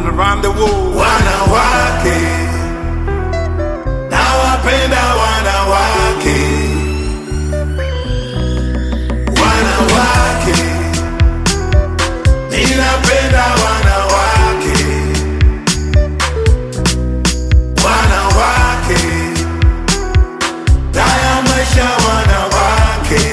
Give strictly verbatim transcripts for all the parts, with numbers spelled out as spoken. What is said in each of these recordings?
and around the world. Wanawake, nawapenda wanawake. Wanawake, ninapenda wanawake. Wanawake, daya maisha wanawake.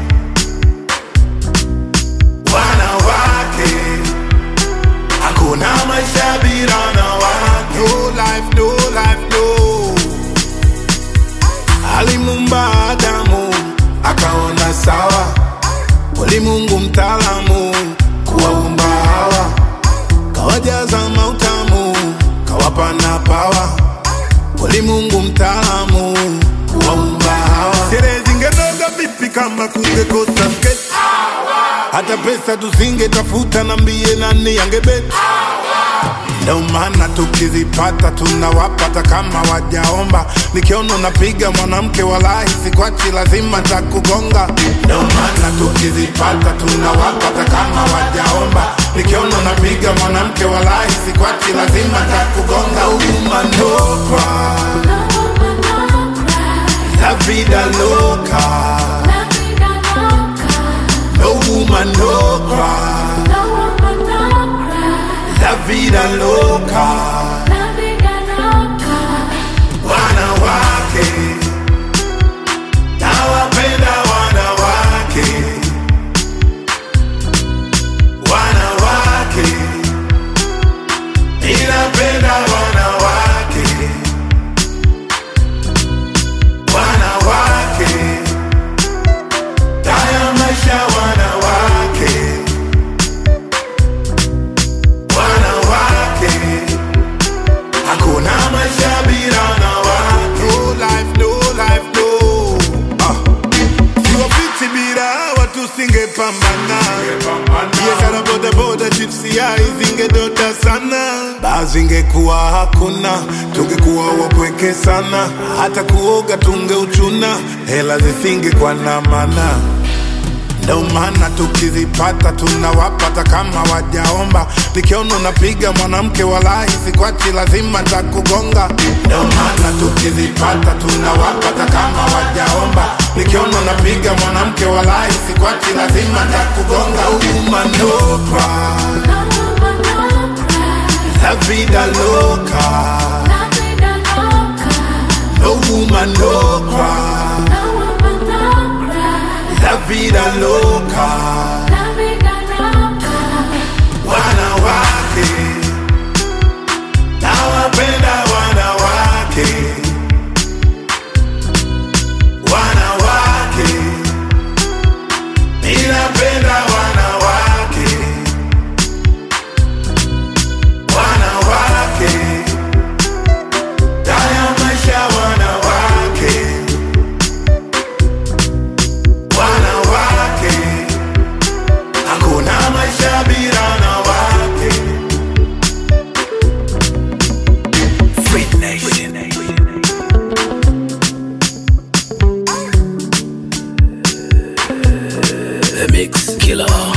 Wanawake, hakuna maisha bila wanawake. No life, no life, no. Alimuumba Adamu akaona sawa, ulimwengu mtaalamu kuwaumba hawa, kawajaza mautamu kawapa na pawa, ulimwengu mtaalamu kuwaumba hawa. Sherehe zingenoga vipi kama kungekosa skate? Hata pesa tusingetafuta, nambie nani angebeti? Ndio maana tukizipata tunawapata kama wajaomba. Nikiona unapiga mwanamke walahi sikwachi, lazima takugonga. Ndio maana tukizipata tunawapata kama wajaomba. Nikiona unapiga mwanamke walahi sikwachi, lazima takugonga. Woman no cry, la vida loca. no woman no cry, La vida loca. wanawake, nawapenda wanawake. Wanawake, ninapenda wanawake. Wanawake, daya maisha wanawake. Wanawake, hakuna maisha bila wanawake. No life, no life, no. Ah. Siwa fiti bila hawa tusingepambana. Biashara boda boda chipsi ya izingedota sana. Bazi ingekuwa hakuna, tungekuwa wapweke sana. Hata kuoga tungeuchuna, hela zisingekuwa na maana. Ndio maana tukizipata tunawapata kama wajaomba. Nikiona unapiga mwanamke walahi sikwachi, lazima takugonga. Ndio maana tukizipata tunawapata kama wajaomba. Nikiona unapiga mwanamke walahi sikwachi, lazima takugonga. Woman no cry, La vida loca. no woman no cry, La vida loca. wanawake, nawapenda wanawake. Wanawake, ninapenda wanawake. Wanawake, daya maisha wanawake. Wanawake, hakuna maisha bila wanawake. Free Nation. The Mix Killer.